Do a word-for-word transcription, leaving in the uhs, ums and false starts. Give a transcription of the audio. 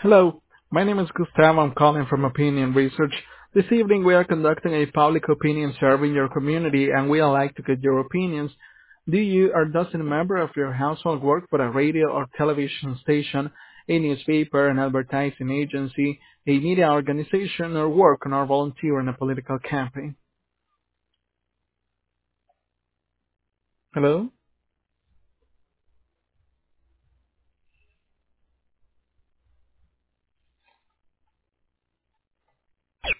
Hello, my name is Gustav. I'm calling from Opinion Research. This evening we are conducting a public opinion survey in your community and we would like to get your opinions. Do you or does a member of your household work for a radio or television station, a newspaper, an advertising agency, a media organization, or work on or volunteer in a political campaign? Hello?